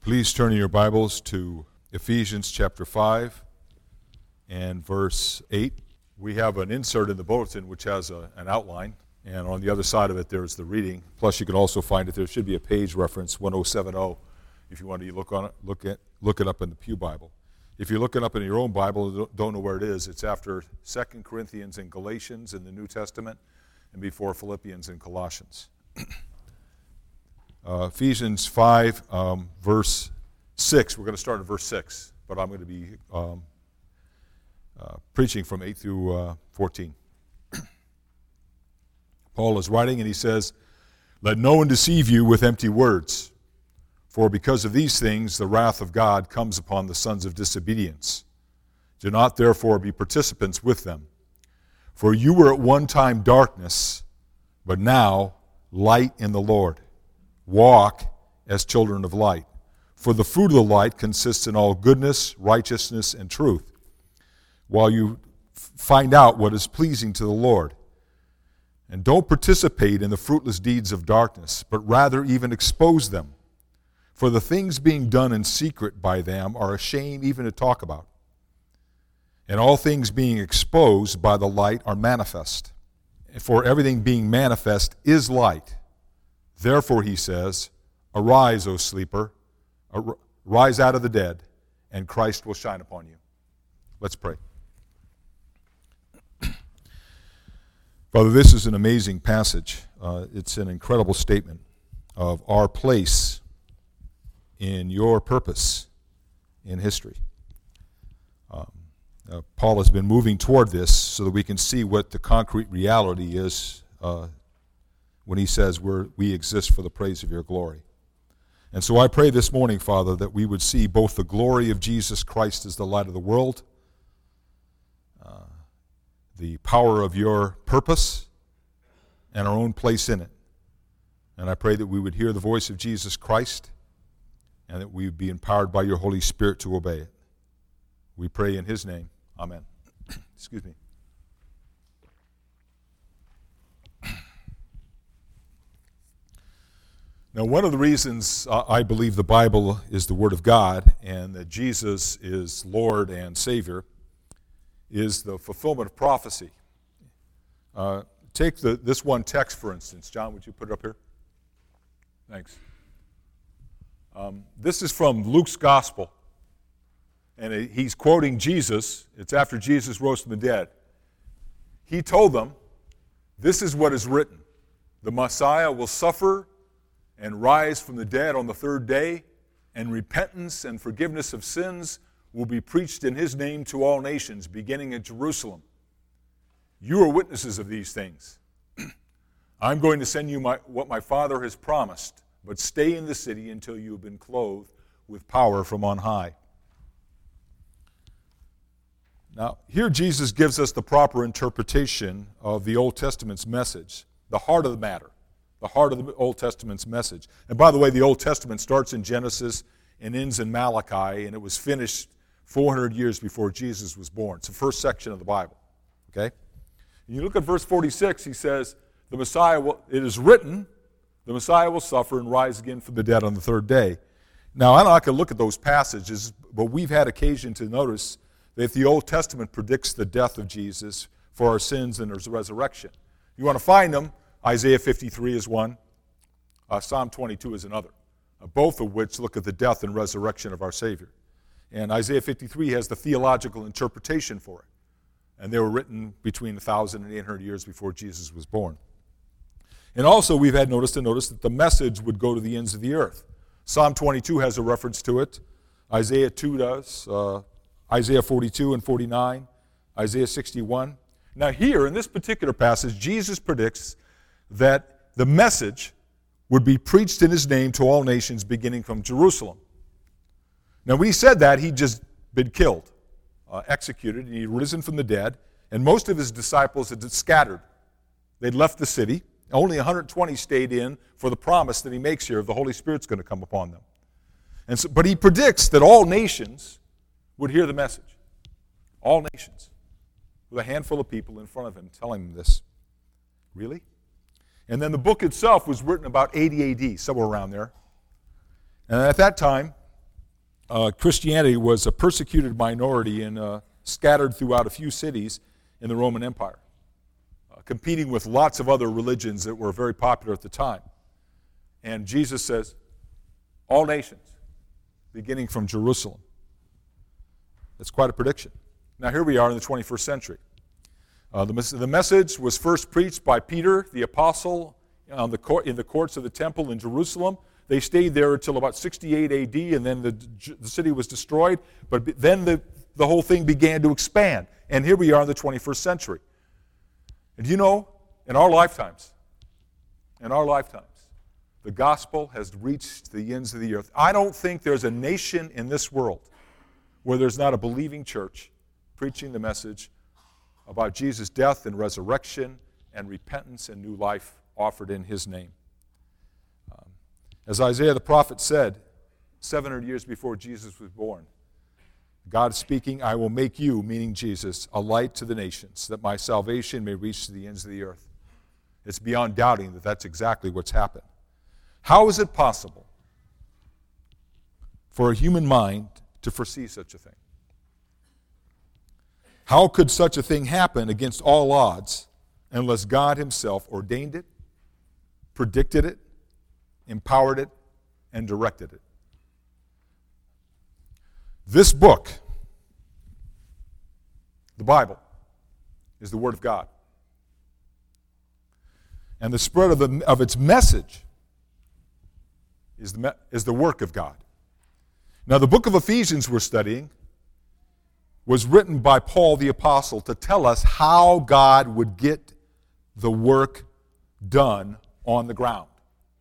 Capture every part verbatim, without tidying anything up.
Please turn in your Bibles to Ephesians chapter five and verse eight. We have an insert in the bulletin which has a, an outline, and on the other side of it there's the reading. Plus you can also find it, there should be a page reference, ten seventy, if you want to look on it, look at look it up in the Pew Bible. If you're looking up in your own Bible, don't know where it is, it's after Second Corinthians and Galatians in the New Testament and before Philippians and Colossians. Uh, Ephesians five, um, verse six. We're going to start at verse six, but I'm going to be um, uh, preaching from eight through uh, fourteen. Paul is writing and he says, "Let no one deceive you with empty words, for because of these things the wrath of God comes upon the sons of disobedience. Do not therefore be participants with them. For you were at one time darkness, but now light in the Lord. Walk as children of light. For the fruit of the light consists in all goodness, righteousness, and truth, while you f- find out what is pleasing to the Lord. And don't participate in the fruitless deeds of darkness, but rather even expose them. For the things being done in secret by them are a shame even to talk about. And all things being exposed by the light are manifest. For everything being manifest is light. Therefore, he says, arise, O sleeper, ar- rise out of the dead, and Christ will shine upon you." Let's pray. Father, this is an amazing passage. Uh, it's an incredible statement of our place in your purpose in history. Um, uh, Paul has been moving toward this so that we can see what the concrete reality is uh, when he says we're, we exist for the praise of your glory. And so I pray this morning, Father, that we would see both the glory of Jesus Christ as the light of the world, uh, the power of your purpose, and our own place in it. And I pray that we would hear the voice of Jesus Christ and that we would be empowered by your Holy Spirit to obey it. We pray in his name. Amen. Excuse me. Now, one of the reasons I believe the Bible is the Word of God and that Jesus is Lord and Savior is the fulfillment of prophecy. Uh, take the, this one text, for instance. John, would you put it up here? Thanks. Um, this is from Luke's Gospel, and it, he's quoting Jesus. It's after Jesus rose from the dead. He told them, "This is what is written. The Messiah will suffer and rise from the dead on the third day, and repentance and forgiveness of sins will be preached in his name to all nations, beginning at Jerusalem. You are witnesses of these things. I'm going to send you my, what my Father has promised, but stay in the city until you have been clothed with power from on high." Now, here Jesus gives us the proper interpretation of the Old Testament's message, the heart of the matter. The heart of the Old Testament's message. And by the way, the Old Testament starts in Genesis and ends in Malachi, and it was finished four hundred years before Jesus was born. It's the first section of the Bible. Okay? And you look at verse forty-six, he says, the Messiah will, it is written, the Messiah will suffer and rise again from the dead on the third day. Now, I don't know, I can look at those passages, but we've had occasion to notice that the Old Testament predicts the death of Jesus for our sins and his resurrection. You want to find them? Isaiah fifty-three is one. Uh, Psalm twenty-two is another. Uh, both of which look at the death and resurrection of our Savior. And Isaiah fifty-three has the theological interpretation for it. And they were written between one thousand and eight hundred years before Jesus was born. And also we've had notice to notice that the message would go to the ends of the earth. Psalm twenty-two has a reference to it. Isaiah two does. Uh, Isaiah forty-two and forty-nine. Isaiah sixty-one. Now here, in this particular passage, Jesus predicts that the message would be preached in his name to all nations beginning from Jerusalem. Now when he said that, he'd just been killed, uh, executed, and he'd risen from the dead, and most of his disciples had scattered. They'd left the city. Only one hundred twenty stayed in for the promise that he makes here of the Holy Spirit's going to come upon them. And so, but he predicts that all nations would hear the message. All nations. With a handful of people in front of him telling them this. Really? And then the book itself was written about eighty A D, somewhere around there. And at that time, uh, Christianity was a persecuted minority and uh, scattered throughout a few cities in the Roman Empire, uh, competing with lots of other religions that were very popular at the time. And Jesus says, all nations, beginning from Jerusalem. That's quite a prediction. Now here we are in the twenty-first century. Uh, the, the message was first preached by Peter, the apostle, on the court, in the courts of the temple in Jerusalem. They stayed there until about sixty-eight A D, and then the, the city was destroyed. But then the, the whole thing began to expand. And here we are in the twenty-first century. And you know, in our lifetimes, in our lifetimes, the gospel has reached the ends of the earth. I don't think there's a nation in this world where there's not a believing church preaching the message about Jesus' death and resurrection and repentance and new life offered in his name. Um, as Isaiah the prophet said, seven hundred years before Jesus was born, God speaking, I will make you, meaning Jesus, a light to the nations, that my salvation may reach to the ends of the earth. It's beyond doubting that that's exactly what's happened. How is it possible for a human mind to foresee such a thing? How could such a thing happen against all odds unless God himself ordained it, predicted it, empowered it, and directed it? This book, the Bible, is the Word of God. And the spread of, the, of its message is the, is the work of God. Now, the book of Ephesians we're studying was written by Paul the Apostle to tell us how God would get the work done on the ground.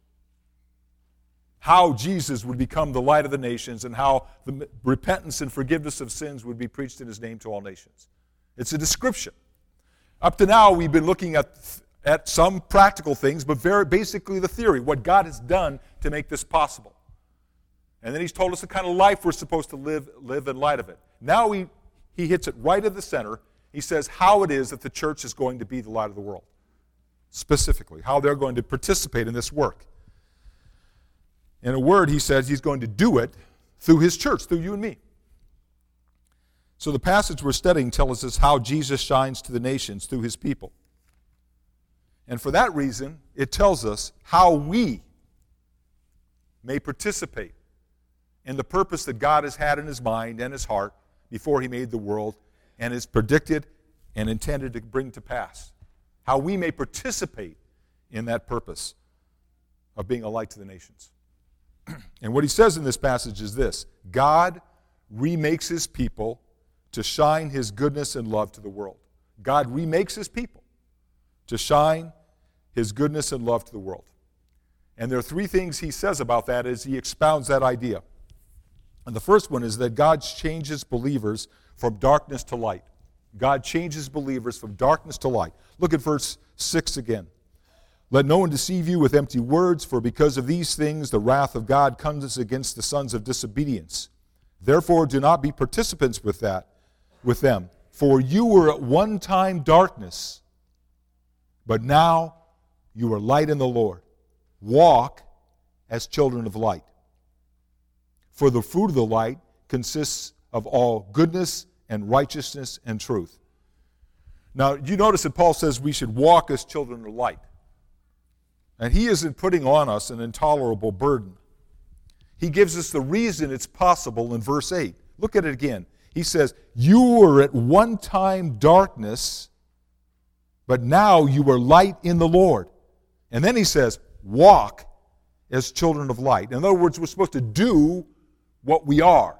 How Jesus would become the light of the nations and how the repentance and forgiveness of sins would be preached in his name to all nations. It's a description. Up to now, we've been looking at, at some practical things, but very basically the theory, what God has done to make this possible. And then he's told us the kind of life we're supposed to live, live in light of it. Now he, he hits it right at the center. He says how it is that the church is going to be the light of the world. Specifically, how they're going to participate in this work. In a word, he says he's going to do it through his church, through you and me. So the passage we're studying tells us how Jesus shines to the nations through his people. And for that reason, it tells us how we may participate in the purpose that God has had in his mind and his heart before he made the world and is predicted and intended to bring to pass. How we may participate in that purpose of being a light to the nations. And what he says in this passage is this: God remakes his people to shine his goodness and love to the world. God remakes his people to shine his goodness and love to the world. And there are three things he says about that as he expounds that idea. And the first one is that God changes believers from darkness to light. God changes believers from darkness to light. Look at verse six again. Let no one deceive you with empty words, for because of these things the wrath of God comes against the sons of disobedience. Therefore do not be participants with that, with them. For you were at one time darkness, but now you are light in the Lord. Walk as children of light. For the fruit of the light consists of all goodness and righteousness and truth. Now, you notice that Paul says we should walk as children of light. And he isn't putting on us an intolerable burden. He gives us the reason it's possible in verse eight. Look at it again. He says, you were at one time darkness, but now you are light in the Lord. And then he says, walk as children of light. In other words, we're supposed to do what we are.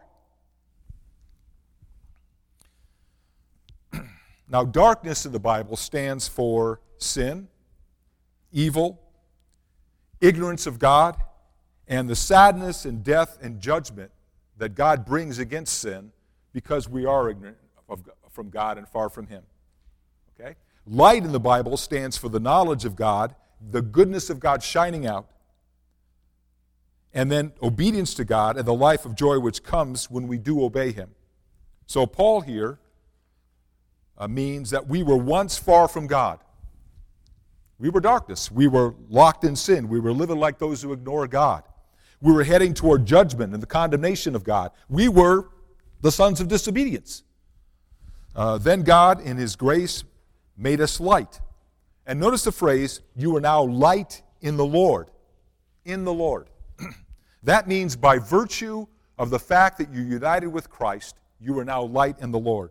Now, darkness in the Bible stands for sin, evil, ignorance of God, and the sadness and death and judgment that God brings against sin because we are ignorant of, from God and far from him. Okay? Light in the Bible stands for the knowledge of God, the goodness of God shining out, and then obedience to God and the life of joy which comes when we do obey him. So Paul here uh, means that we were once far from God. We were darkness. We were locked in sin. We were living like those who ignore God. We were heading toward judgment and the condemnation of God. We were the sons of disobedience. Uh, then God, in His grace, made us light. And notice the phrase, you are now light in the Lord. In the Lord. That means by virtue of the fact that you're united with Christ, you are now light in the Lord.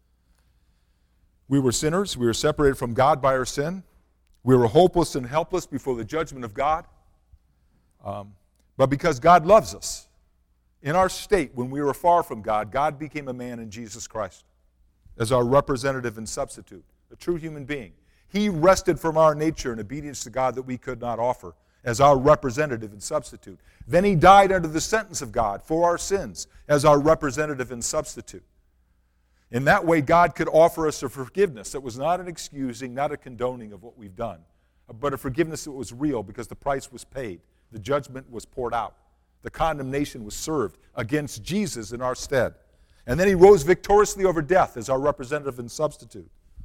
We were sinners. We were separated from God by our sin. We were hopeless and helpless before the judgment of God. Um, but because God loves us, in our state, when we were far from God, God became a man in Jesus Christ as our representative and substitute, a true human being. He rested from our nature in obedience to God that we could not offer as our representative and substitute. Then He died under the sentence of God for our sins as our representative and substitute. In that way, God could offer us a forgiveness that was not an excusing, not a condoning of what we've done, but a forgiveness that was real because the price was paid. The judgment was poured out. The condemnation was served against Jesus in our stead. And then He rose victoriously over death as our representative and substitute.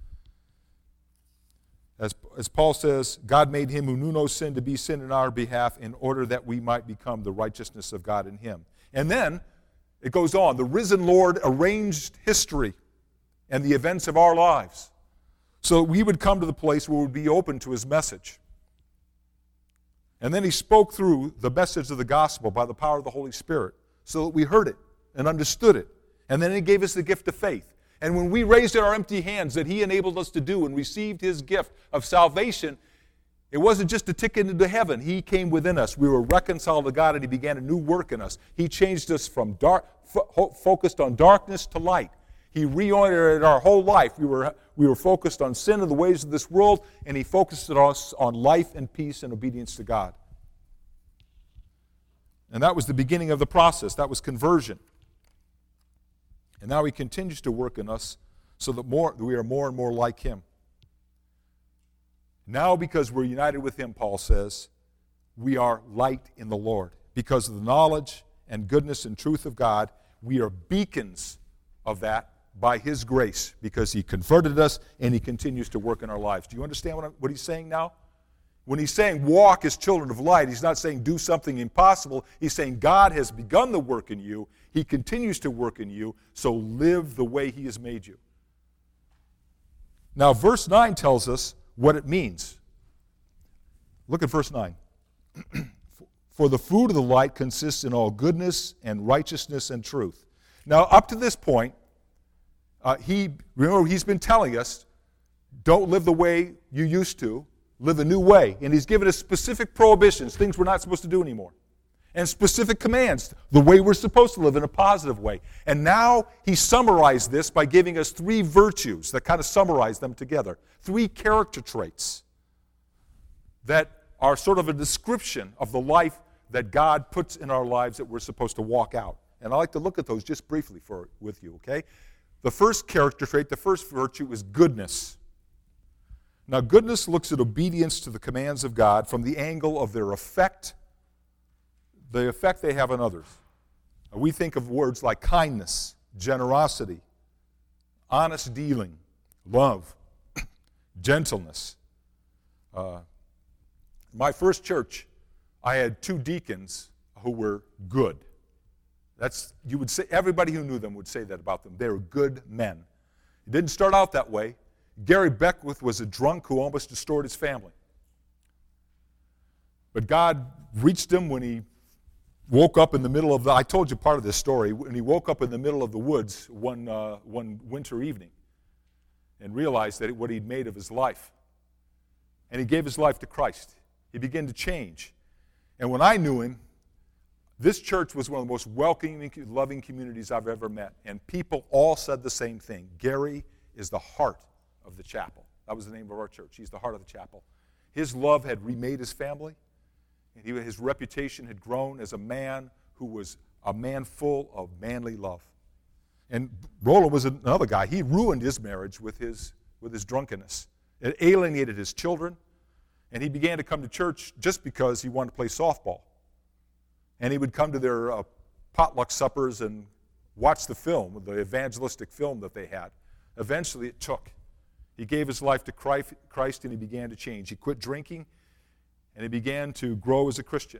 As, as Paul says, God made Him who knew no sin to be sin in our behalf in order that we might become the righteousness of God in Him. And then it goes on. The risen Lord arranged history and the events of our lives so that we would come to the place where we would be open to His message. And then He spoke through the message of the gospel by the power of the Holy Spirit so that we heard it and understood it. And then He gave us the gift of faith. And when we raised our empty hands that He enabled us to do and received His gift of salvation, it wasn't just a ticket into heaven. He came within us. We were reconciled to God and He began a new work in us. He changed us from dark, fo- focused on darkness to light. He reoriented our whole life. We were, we were focused on sin and the ways of this world, and He focused us on life and peace and obedience to God. And that was the beginning of the process. That was conversion. And now He continues to work in us so that more, we are more and more like Him. Now, because we're united with Him, Paul says, we are light in the Lord. Because of the knowledge and goodness and truth of God, we are beacons of that by His grace, because He converted us and He continues to work in our lives. Do you understand what, I'm, what He's saying now? When He's saying walk as children of light, He's not saying do something impossible. He's saying God has begun the work in you. He continues to work in you, so live the way He has made you. Now, verse nine tells us what it means. Look at verse nine. For the fruit of the light consists in all goodness and righteousness and truth. Now, up to this point, uh, he remember he's been telling us, don't live the way you used to, live a new way. And He's given us specific prohibitions, things we're not supposed to do anymore. And specific commands, the way we're supposed to live in a positive way. And now He summarized this by giving us three virtues that kind of summarize them together. Three character traits that are sort of a description of the life that God puts in our lives that we're supposed to walk out. And I'd like to look at those just briefly for with you, okay? The first character trait, the first virtue is goodness. Now, goodness looks at obedience to the commands of God from the angle of their effect, the effect they have on others. We think of words like kindness, generosity, honest dealing, love, gentleness. Uh, my first church, I had two deacons who were good. That's, you would say, everybody who knew them would say that about them. They were good men. It didn't start out that way. Gary Beckwith was a drunk who almost destroyed his family. But God reached him when he woke up in the middle of the, I told you part of this story, when he woke up in the middle of the woods one, uh, one winter evening and realized that what he'd made of his life. And he gave his life to Christ. He began to change. And when I knew him, this church was one of the most welcoming, loving communities I've ever met. And people all said the same thing. Gary is the heart of the chapel. That was the name of our church. He's the heart of the chapel. His love had remade his family. And he, his reputation had grown as a man who was a man full of manly love. And Roland was another guy. He ruined his marriage with his, with his drunkenness. It alienated his children. And he began to come to church just because he wanted to play softball. And he would come to their uh, potluck suppers and watch the film, the evangelistic film that they had. Eventually it took. He gave his life to Christ and he began to change. He quit drinking and he began to grow as a Christian.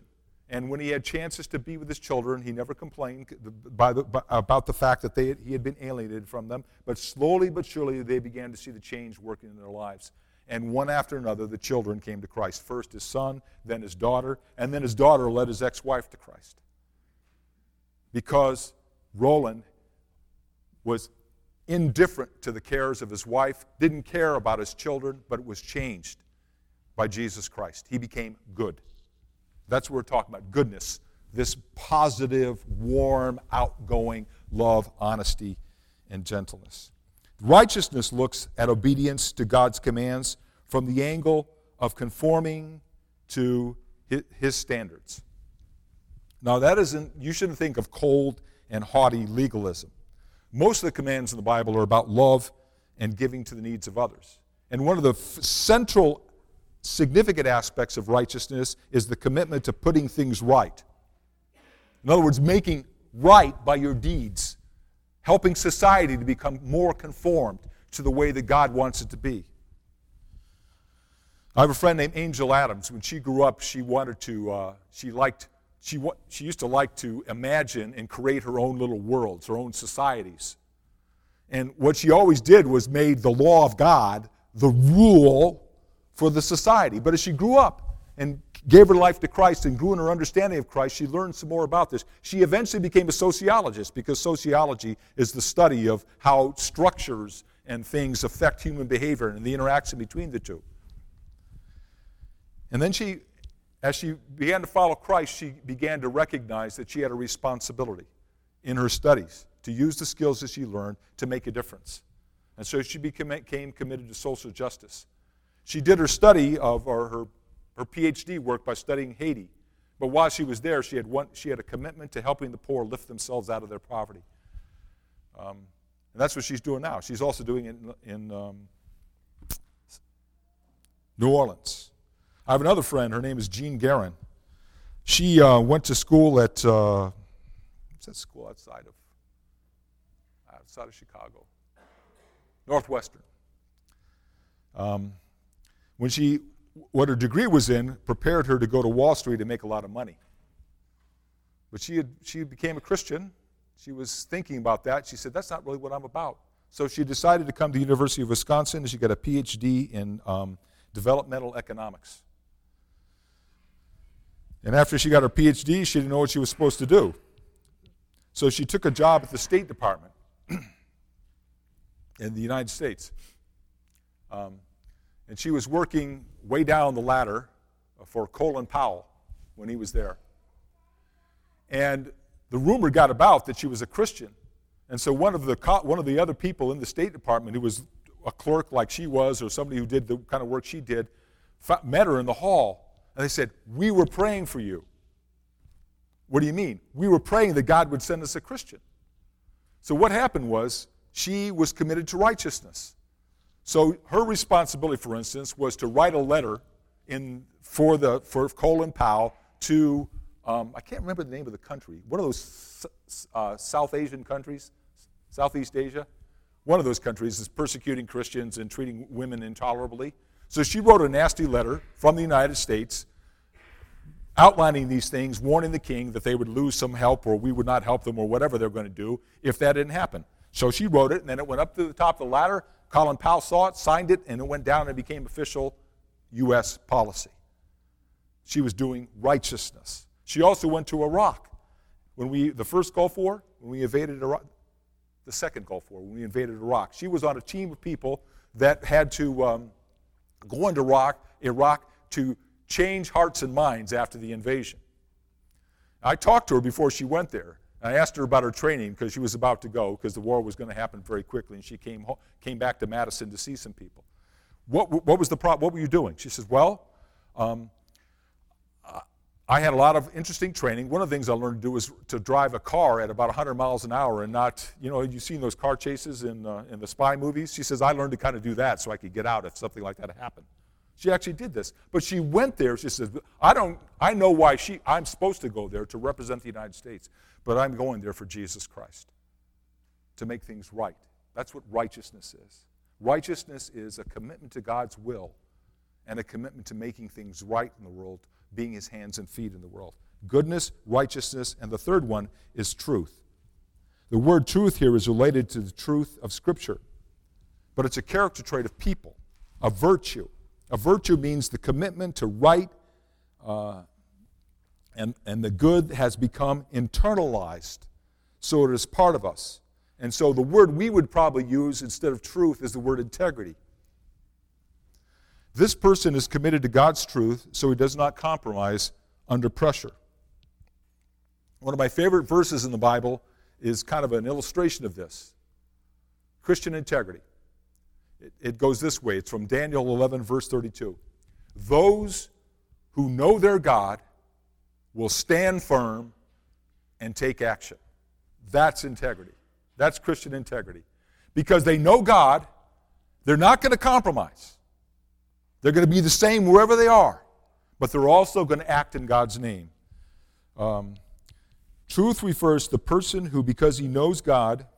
And when he had chances to be with his children, he never complained by the, by, about the fact that they had, he had been alienated from them. But slowly but surely, they began to see the change working in their lives. And one after another, the children came to Christ. First his son, then his daughter, and then his daughter led his ex-wife to Christ. Because Roland was indifferent to the cares of his wife, didn't care about his children, but was changed by Jesus Christ. He became good. That's what we're talking about, goodness. This positive, warm, outgoing love, honesty, and gentleness. Righteousness looks at obedience to God's commands from the angle of conforming to his standards. Now that isn't, you shouldn't think of cold and haughty legalism. Most of the commands in the Bible are about love and giving to the needs of others. And one of the f- central significant aspects of righteousness is the commitment to putting things right. In other words, making right by your deeds, helping society to become more conformed to the way that God wants it to be. I have a friend named Angel Adams. When she grew up, she wanted to, uh, she liked, she, she used to like to imagine and create her own little worlds, her own societies. And what she always did was made the law of God the rule for the society. But as she grew up and gave her life to Christ and grew in her understanding of Christ, she learned some more about this. She eventually became a sociologist because sociology is the study of how structures and things affect human behavior and the interaction between the two. And then she, as she began to follow Christ, she began to recognize that she had a responsibility in her studies to use the skills that she learned to make a difference. And so she became committed to social justice. She did her study of, or her, her P H D work by studying Haiti. But while she was there, she had, one, she had a commitment to helping the poor lift themselves out of their poverty. Um, and that's what she's doing now. She's also doing it in, in um, New Orleans. I have another friend. Her name is Jean Guerin. She uh, went to school at, uh, what's that school outside of, outside of Chicago? Northwestern. Um, when she, what her degree was in, prepared her to go to Wall Street and make a lot of money. But she had, she became a Christian. She was thinking about that. She said, that's not really what I'm about. So she decided to come to the University of Wisconsin, and she got a P H D in um, developmental economics. And after she got her P H D, she didn't know what she was supposed to do. So she took a job at the State Department in the United States. Um, and she was working way down the ladder for Colin Powell when he was there. And the rumor got about that she was a Christian. And so one of the co- one of the other people in the State Department who was a clerk like she was, or somebody who did the kind of work she did, fa- met her in the hall. And they said, we were praying for you. What do you mean? We were praying that God would send us a Christian. So what happened was, she was committed to righteousness. So her responsibility, for instance, was to write a letter in for the for Colin Powell to, um, I can't remember the name of the country, one of those uh, South Asian countries, Southeast Asia. One of those countries is persecuting Christians and treating women intolerably. So she wrote a nasty letter from the United States outlining these things, warning the king that they would lose some help or we would not help them or whatever they're going to do if that didn't happen. So she wrote it, and then it went up to the top of the ladder. Colin Powell saw it, signed it, and it went down and became official U S policy. She was doing righteousness. She also went to Iraq. When we, the first Gulf War, when we invaded Iraq, the second Gulf War, when we invaded Iraq, she was on a team of people that had to um, go into Iraq, Iraq to change hearts and minds after the invasion. I talked to her before she went there. I asked her about her training because she was about to go because the war was going to happen very quickly, and she came home, came back to Madison to see some people. What, what was the problem? What were you doing? She says, well, um, I had a lot of interesting training. One of the things I learned to do was to drive a car at about one hundred miles an hour and not, you know, you've seen those car chases in, uh, in the spy movies? She says, I learned to kind of do that so I could get out if something like that happened. She actually did this. But she went there, she says, I don't, I know why she, I'm supposed to go there to represent the United States, but I'm going there for Jesus Christ, to make things right. That's what righteousness is. Righteousness is a commitment to God's will and a commitment to making things right in the world, being his hands and feet in the world, goodness, righteousness, and the third one is truth. The word truth here is related to the truth of Scripture, but it's a character trait of people, a virtue. A virtue means the commitment to right, uh, and, and the good has become internalized, so it is part of us. And so the word we would probably use instead of truth is the word integrity. This person is committed to God's truth, so he does not compromise under pressure. One of my favorite verses in the Bible is kind of an illustration of this. Christian integrity. It, it goes this way. It's from Daniel eleven, verse thirty-two. Those who know their God will stand firm and take action. That's integrity. That's Christian integrity. Because they know God, they're not going to compromise. They're going to be the same wherever they are, but they're also going to act in God's name. Um, truth refers to the person who, because he knows God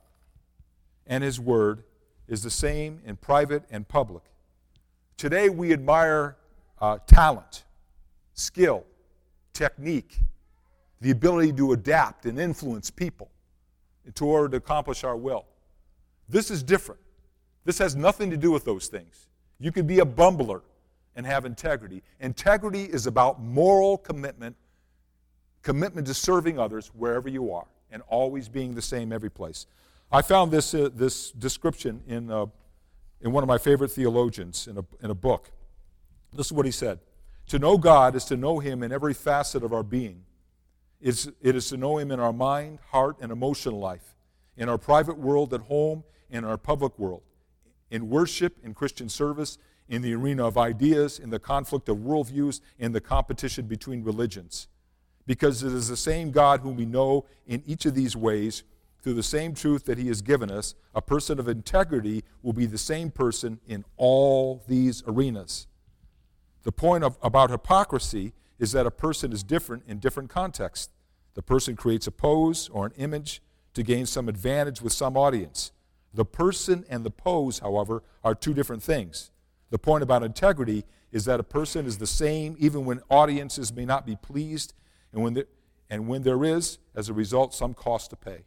and His Word, is the same in private and public. Today we admire uh, talent, skill, technique, the ability to adapt and influence people in order to accomplish our will. This is different. This has nothing to do with those things. You can be a bumbler and have integrity. Integrity is about moral commitment, commitment to serving others wherever you are, and always being the same every place. I found this uh, this description in uh, in one of my favorite theologians in a in a book. This is what he said: "To know God is to know Him in every facet of our being. It's, it is to know Him in our mind, heart, and emotional life, in our private world at home, and in our public world, in worship, in Christian service, in the arena of ideas, in the conflict of worldviews, in the competition between religions. Because it is the same God whom we know in each of these ways, through the same truth that He has given us, a person of integrity will be the same person in all these arenas." The point of, about hypocrisy is that a person is different in different contexts. The person creates a pose or an image to gain some advantage with some audience. The person and the pose, however, are two different things. The point about integrity is that a person is the same even when audiences may not be pleased, and when, the, and when there is, as a result, some cost to pay.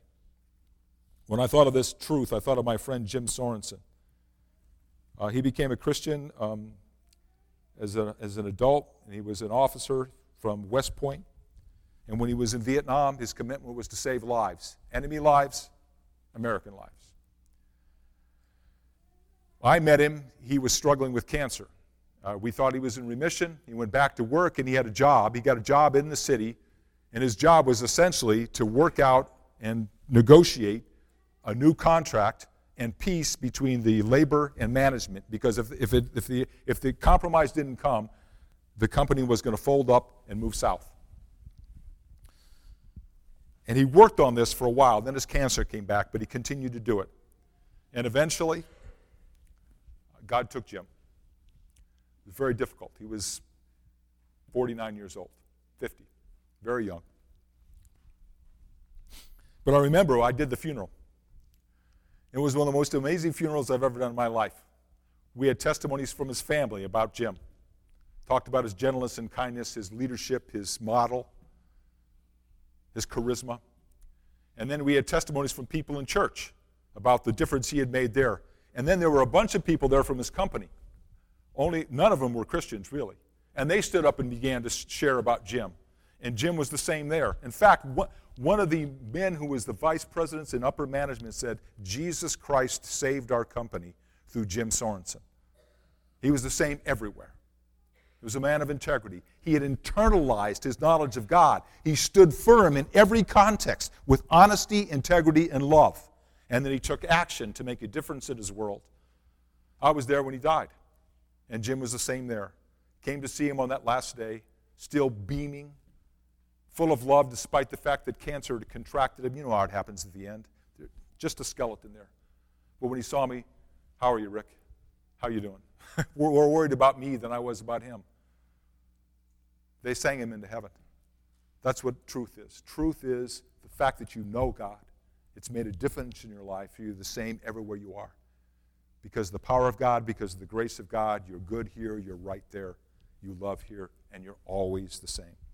When I thought of this truth, I thought of my friend Jim Sorensen. Uh, he became a Christian um, as, a, as an adult, and he was an officer from West Point. And when he was in Vietnam, his commitment was to save lives. Enemy lives, American lives. I met him. He was struggling with cancer. Uh, we thought he was in remission. He went back to work, and he had a job. He got a job in the city, and his job was essentially to work out and negotiate a new contract and peace between the labor and management, because if, if, it, if, the, if the compromise didn't come, the company was going to fold up and move south. And he worked on this for a while. Then his cancer came back, but he continued to do it. And eventually, God took Jim. It was very difficult. He was forty-nine years old, fifty, very young. But I remember I did the funeral. It was one of the most amazing funerals I've ever done in my life. We had testimonies from his family about Jim. Talked about his gentleness and kindness, his leadership, his model, his charisma. And then we had testimonies from people in church about the difference he had made there. And then there were a bunch of people there from his company. Only none of them were Christians, really. And they stood up and began to share about Jim. And Jim was the same there. In fact, one of the men who was the vice presidents in upper management said, "Jesus Christ saved our company through Jim Sorensen." He was the same everywhere. He was a man of integrity. He had internalized his knowledge of God. He stood firm in every context with honesty, integrity, and love. And then he took action to make a difference in his world. I was there when he died, and Jim was the same there. Came to see him on that last day, still beaming, full of love despite the fact that cancer had contracted him. You know how it happens at the end. Just a skeleton there. But when he saw me, "How are you, Rick? How are you doing?" We're more worried about me than I was about him. They sang him into heaven. That's what truth is. Truth is the fact that you know God. It's made a difference in your life. You're the same everywhere you are. Because of the power of God, because of the grace of God, you're good here, you're right there. You love here, and you're always the same.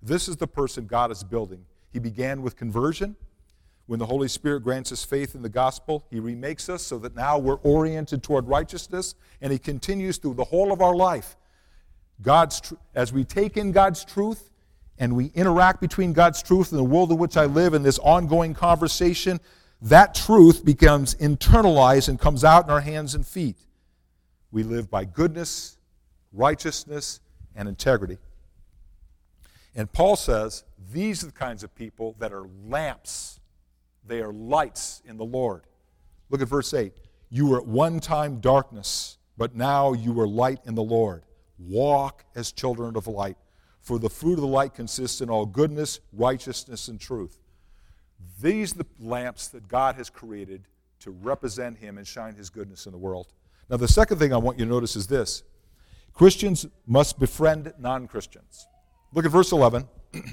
This is the person God is building. He began with conversion. When the Holy Spirit grants us faith in the gospel, he remakes us so that now we're oriented toward righteousness, and he continues through the whole of our life. God's tr- as we take in God's truth and we interact between God's truth and the world in which I live in this ongoing conversation, that truth becomes internalized and comes out in our hands and feet. We live by goodness, righteousness, and integrity. And Paul says these are the kinds of people that are lamps. They are lights in the Lord. Look at verse eight. You were at one time darkness, but now you are light in the Lord. Walk as children of light, for the fruit of the light consists in all goodness, righteousness, and truth. These are the lamps that God has created to represent him and shine his goodness in the world. Now, the second thing I want you to notice is this. Christians must befriend non-Christians. Look at verse eleven.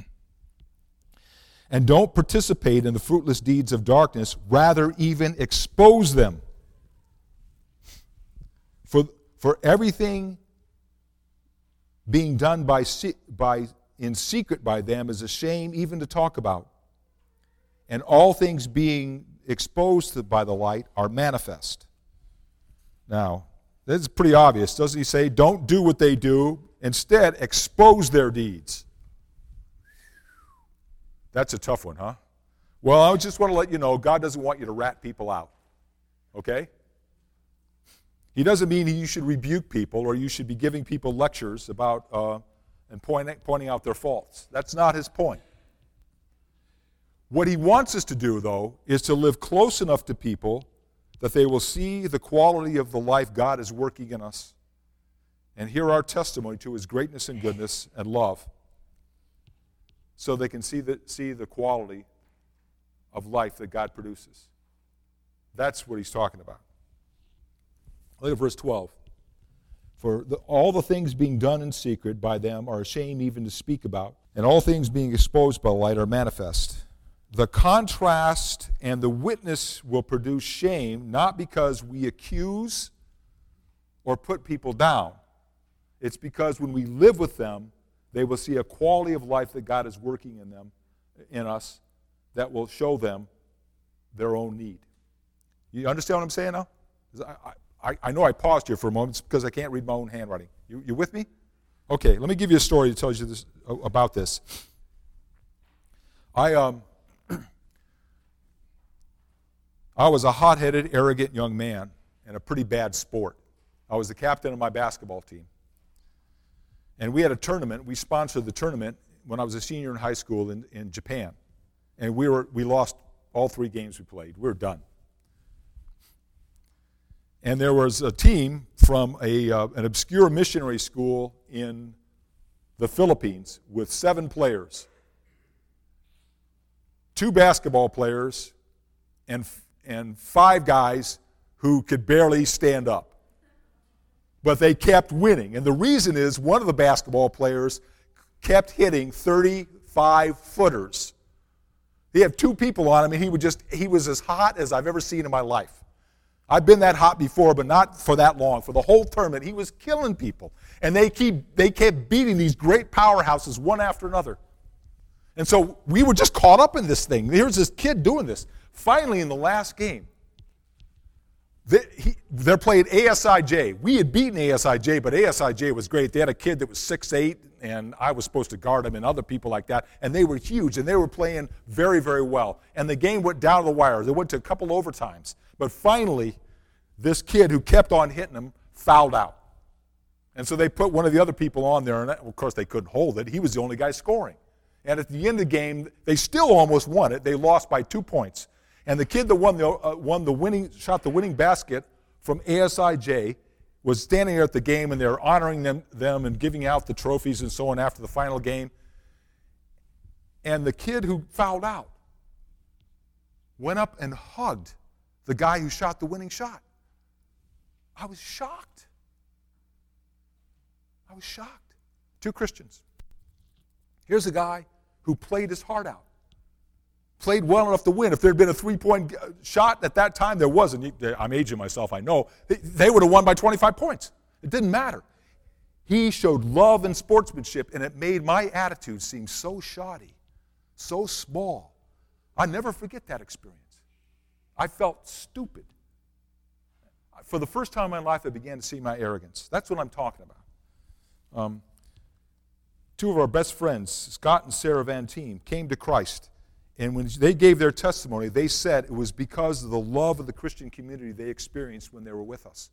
And don't participate in the fruitless deeds of darkness, rather even expose them. For, for everything being done by, by, in secret by them is a shame even to talk about. And all things being exposed by the light are manifest. Now, this is pretty obvious. Doesn't he say, don't do what they do, instead expose their deeds? That's a tough one, huh? Well, I just want to let you know, God doesn't want you to rat people out, okay? He doesn't mean you should rebuke people or you should be giving people lectures about uh, and pointing, pointing out their faults. That's not his point. What he wants us to do, though, is to live close enough to people that they will see the quality of the life God is working in us and hear our testimony to his greatness and goodness and love, so they can see the, see the quality of life that God produces. That's what he's talking about. Look at verse twelve. For the, all the things being done in secret by them are a shame even to speak about, and all things being exposed by the light are manifest. The contrast and the witness will produce shame, not because we accuse or put people down. It's because when we live with them, they will see a quality of life that God is working in them, in us, that will show them their own need. You understand what I'm saying now? I, I, I know I paused here for a moment because I can't read my own handwriting. You, you with me? Okay, let me give you a story that tells you this, about this. I um, I was a hot-headed, arrogant young man in a pretty bad sport. I was the captain of my basketball team. And we had a tournament. We sponsored the tournament when I was a senior in high school in, in Japan. And we were we lost all three games we played. We were done. And there was a team from a uh, an obscure missionary school in the Philippines with seven players. Two basketball players and, and five guys who could barely stand up. But they kept winning. And the reason is one of the basketball players kept hitting thirty-five footers. He had two people on him, and he would just he was as hot as I've ever seen in my life. I've been that hot before, but not for that long. For the whole tournament, he was killing people. And they keep they kept beating these great powerhouses one after another. And so we were just caught up in this thing. Here's this kid doing this. Finally, in the last game, They, he, they're playing A S I J. We had beaten A S I J, but A S I J was great. They had a kid that was six eight, and I was supposed to guard him and other people like that, and they were huge, and they were playing very, very well. And the game went down to the wire. They went to a couple overtimes. But finally, this kid who kept on hitting them fouled out. And so they put one of the other people on there, and of course they couldn't hold it. He was the only guy scoring. And at the end of the game, they still almost won it. They lost by two points. And the kid that won the uh, won the winning shot the winning basket from A S I J was standing there at the game, and they're honoring them them and giving out the trophies and so on after the final game. And the kid who fouled out went up and hugged the guy who shot the winning shot. I was shocked. I was shocked. Two Christians. Here's a guy who played his heart out. Played well enough to win. If there had been a three-point shot at that time, there wasn't. I'm aging myself, I know. They would have won by twenty-five points. It didn't matter. He showed love and sportsmanship, and it made my attitude seem so shoddy, so small. I never forget that experience. I felt stupid. For the first time in my life, I began to see my arrogance. That's what I'm talking about. Um, two of our best friends, Scott and Sarah Van Team, came to Christ. And when they gave their testimony, they said it was because of the love of the Christian community they experienced when they were with us.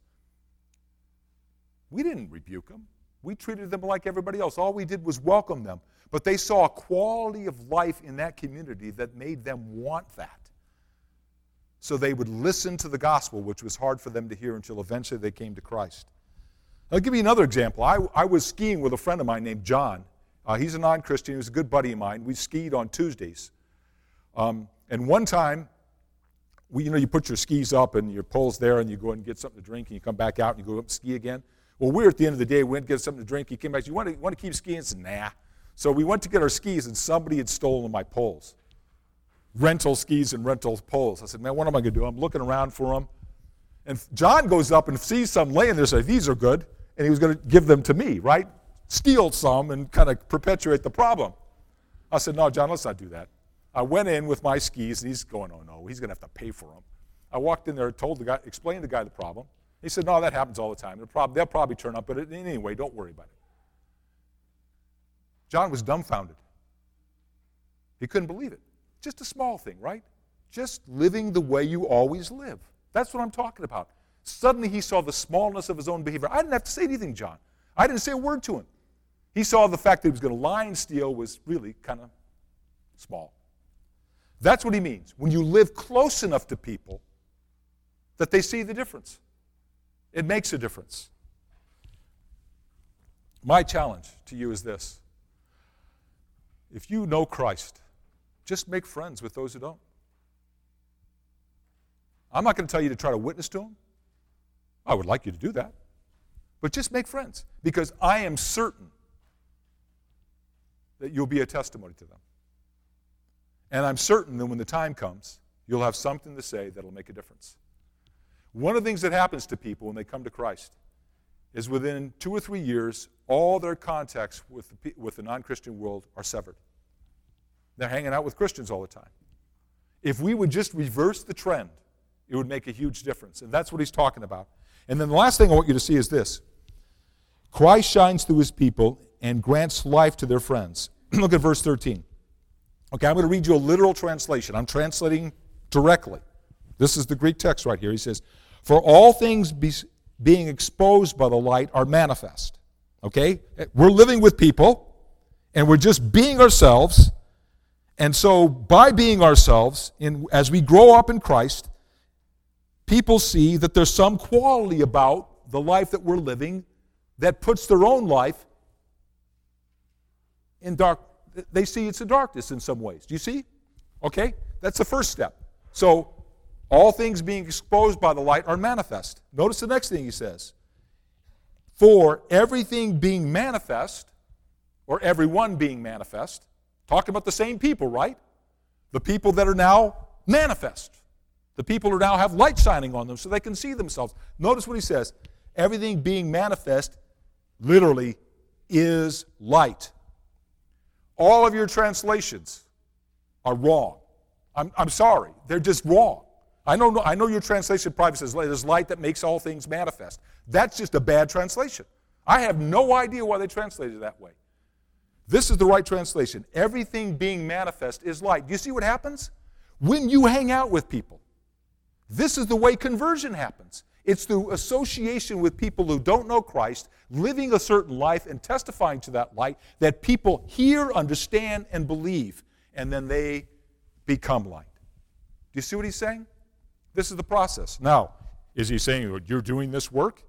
We didn't rebuke them. We treated them like everybody else. All we did was welcome them. But they saw a quality of life in that community that made them want that. So they would listen to the gospel, which was hard for them to hear until eventually they came to Christ. I'll give you another example. I, I was skiing with a friend of mine named John. Uh, he's a non-Christian. He was a good buddy of mine. We skied on Tuesdays. Um, and one time, we, you know, you put your skis up and your pole's there and you go and get something to drink and you come back out and you go up and ski again. Well, we were at the end of the day, we went to get something to drink. He came back, you want to, want to keep skiing? I said, nah. So we went to get our skis and somebody had stolen my poles. Rental skis and rental poles. I said, man, what am I going to do? I'm looking around for them. And John goes up and sees some laying there and says, these are good. And he was going to give them to me, right? Steal some and kind of perpetuate the problem. I said, no, John, let's not do that. I went in with my skis, and he's going, oh, no, he's going to have to pay for them. I walked in there, told the guy, explained to the guy the problem. He said, no, that happens all the time. They'll probably, they'll probably turn up, but anyway, don't worry about it. John was dumbfounded. He couldn't believe it. Just a small thing, right? Just living the way you always live. That's what I'm talking about. Suddenly he saw the smallness of his own behavior. I didn't have to say anything, John. I didn't say a word to him. He saw the fact that he was going to lie and steal was really kind of small. That's what he means. When you live close enough to people that they see the difference. It makes a difference. My challenge to you is this. If you know Christ, just make friends with those who don't. I'm not going to tell you to try to witness to them. I would like you to do that. But just make friends, because I am certain that you'll be a testimony to them. And I'm certain that when the time comes, you'll have something to say that'll make a difference. One of the things that happens to people when they come to Christ is within two or three years, all their contacts with the, with the non-Christian world are severed. They're hanging out with Christians all the time. If we would just reverse the trend, it would make a huge difference. And that's what he's talking about. And then the last thing I want you to see is this. Christ shines through his people and grants life to their friends. Look at verse thirteen. Okay, I'm going to read you a literal translation. I'm translating directly. This is the Greek text right here. He says, for all things be, being exposed by the light are manifest. Okay? We're living with people, and we're just being ourselves. And so by being ourselves, in, as we grow up in Christ, people see that there's some quality about the life that we're living that puts their own life in dark. They see it's a darkness in some ways. Do you see? Okay? That's the first step. So, all things being exposed by the light are manifest. Notice the next thing he says. For everything being manifest, or everyone being manifest, talking about the same people, right? The people that are now manifest. The people who now have light shining on them so they can see themselves. Notice what he says. Everything being manifest, literally, is light. All of your translations are wrong. I'm, I'm sorry. They're just wrong. I know, I know your translation probably says there's light that makes all things manifest. That's just a bad translation. I have no idea why they translated it that way. This is the right translation. Everything being manifest is light. Do you see what happens? When you hang out with people, this is the way conversion happens. It's through association with people who don't know Christ, living a certain life and testifying to that light, that people hear, understand, and believe, and then they become light. Do you see what he's saying? This is the process. Now, is he saying you're doing this work?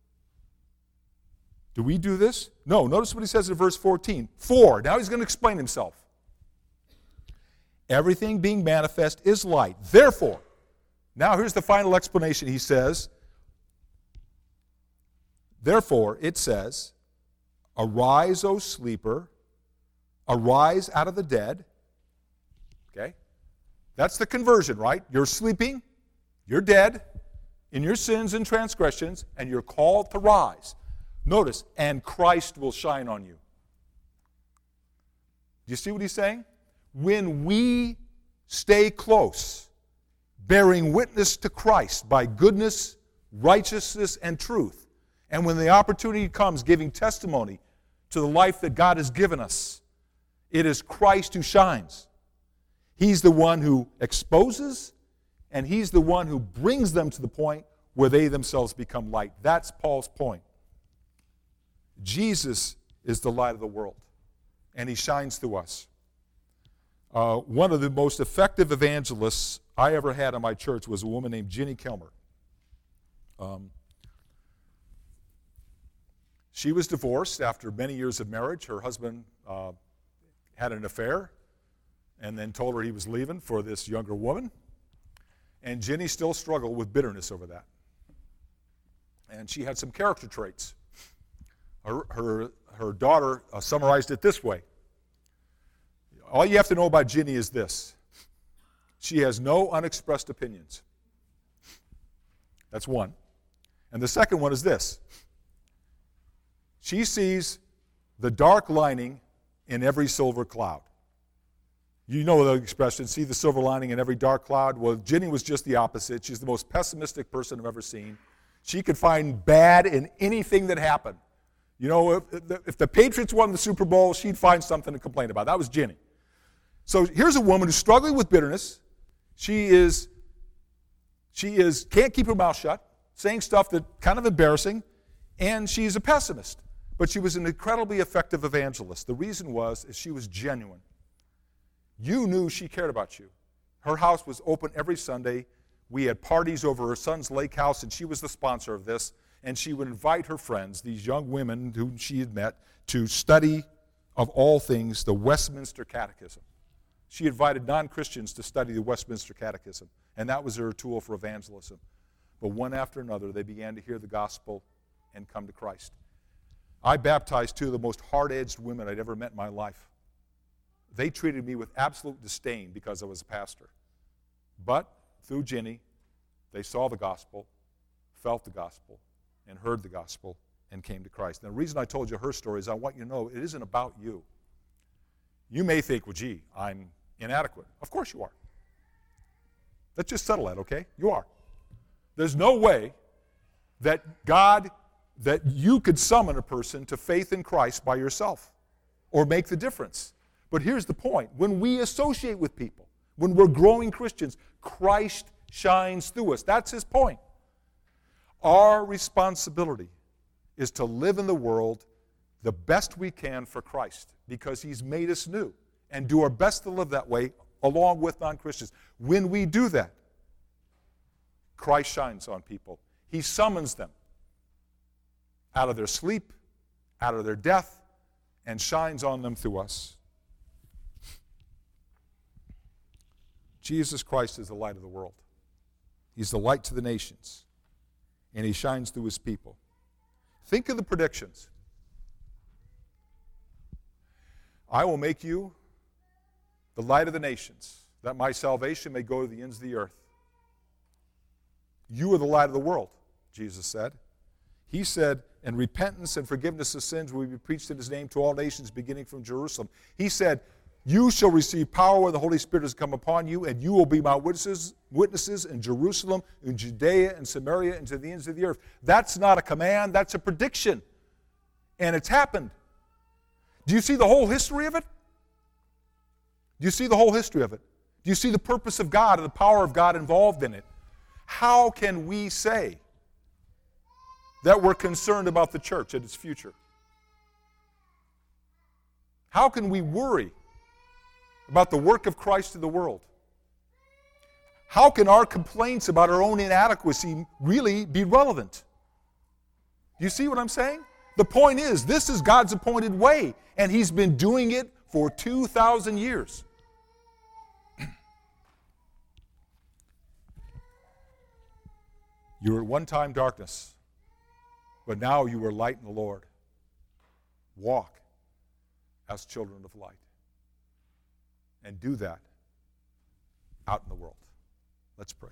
Do we do this? No. Notice what he says in verse fourteen. For, now he's going to explain himself. Everything being manifest is light. Therefore, now here's the final explanation. He says, therefore, it says, arise, O sleeper, arise out of the dead. Okay? That's the conversion, right? You're sleeping, you're dead in your sins and transgressions, and you're called to rise. Notice, and Christ will shine on you. Do you see what he's saying? When we stay close, bearing witness to Christ by goodness, righteousness, and truth, and when the opportunity comes, giving testimony to the life that God has given us, it is Christ who shines. He's the one who exposes, and he's the one who brings them to the point where they themselves become light. That's Paul's point. Jesus is the light of the world, and he shines through us. Uh, one of the most effective evangelists I ever had in my church was a woman named Ginny Kelmer. Um, she was divorced after many years of marriage. Her husband uh, had an affair and then told her he was leaving for this younger woman. And Ginny still struggled with bitterness over that. And she had some character traits. Her, her, her daughter uh, summarized it this way. All you have to know about Ginny is this. She has no unexpressed opinions. That's one. And the second one is this. She sees the dark lining in every silver cloud. You know the expression, see the silver lining in every dark cloud? Well, Ginny was just the opposite. She's the most pessimistic person I've ever seen. She could find bad in anything that happened. You know, if, if the Patriots won the Super Bowl, she'd find something to complain about. That was Ginny. So here's a woman who's struggling with bitterness. She is, she is can't keep her mouth shut, saying stuff that kind of embarrassing, and she's a pessimist. But she was an incredibly effective evangelist. The reason was is she was genuine. You knew she cared about you. Her house was open every Sunday. We had parties over her son's lake house, and she was the sponsor of this. And she would invite her friends, these young women whom she had met, to study, of all things, the Westminster Catechism. She invited non-Christians to study the Westminster Catechism, and that was her tool for evangelism. But one after another, they began to hear the gospel and come to Christ. I baptized two of the most hard-edged women I'd ever met in my life. They treated me with absolute disdain because I was a pastor. But through Ginny, they saw the gospel, felt the gospel, and heard the gospel, and came to Christ. And the reason I told you her story is I want you to know it isn't about you. You may think, well, gee, I'm inadequate. Of course you are. Let's just settle that, okay? You are. There's no way that God, that you could summon a person to faith in Christ by yourself or make the difference. But here's the point. When we associate with people, when we're growing Christians, Christ shines through us. That's his point. Our responsibility is to live in the world the best we can for Christ because he's made us new, and do our best to live that way along with non-Christians. When we do that, Christ shines on people. He summons them out of their sleep, out of their death, and shines on them through us. Jesus Christ is the light of the world. He's the light to the nations, and he shines through his people. Think of the predictions. I will make you the light of the nations, that my salvation may go to the ends of the earth. You are the light of the world, Jesus said. He said, and repentance and forgiveness of sins will be preached in his name to all nations, beginning from Jerusalem. He said, you shall receive power when the Holy Spirit has come upon you, and you will be my witnesses, witnesses in Jerusalem, in Judea, and Samaria, and to the ends of the earth. That's not a command, that's a prediction. And it's happened. Do you see the whole history of it? Do you see the whole history of it? Do you see the purpose of God and the power of God involved in it? How can we say that we're concerned about the church and its future? How can we worry about the work of Christ in the world? How can our complaints about our own inadequacy really be relevant? Do you see what I'm saying? The point is, this is God's appointed way, and he's been doing it for two thousand years. You were at one time darkness, but now you are light in the Lord. Walk as children of light. And do that out in the world. Let's pray.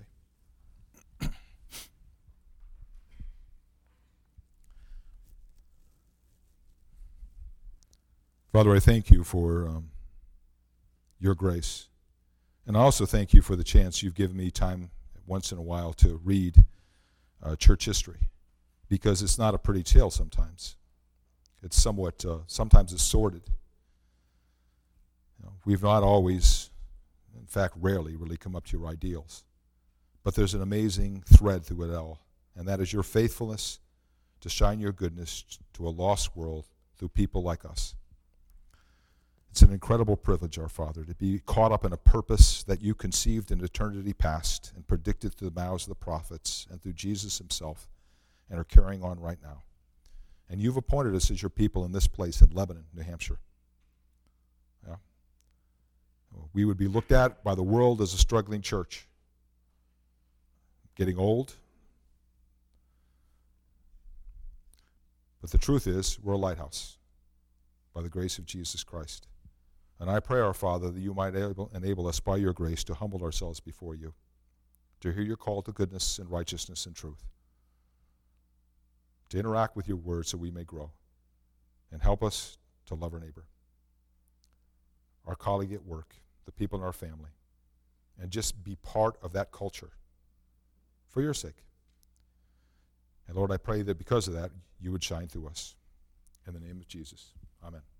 Father, I thank you for um, your grace. And I also thank you for the chance you've given me time once in a while to read uh, church history, because it's not a pretty tale sometimes. It's somewhat, uh, sometimes it's sordid. You know, we've not always, in fact rarely, really come up to your ideals. But there's an amazing thread through it all, and that is your faithfulness to shine your goodness to a lost world through people like us. It's an incredible privilege, our Father, to be caught up in a purpose that you conceived in eternity past and predicted through the mouths of the prophets and through Jesus himself, and are carrying on right now. And you've appointed us as your people in this place in Lebanon, New Hampshire. Yeah. We would be looked at by the world as a struggling church, getting old. But the truth is, we're a lighthouse by the grace of Jesus Christ. And I pray, our Father, that you might able, enable us by your grace to humble ourselves before you, to hear your call to goodness and righteousness and truth, to interact with your word so we may grow, and help us to love our neighbor, our colleague at work, the people in our family, and just be part of that culture for your sake. And Lord, I pray that because of that, you would shine through us. In the name of Jesus, amen.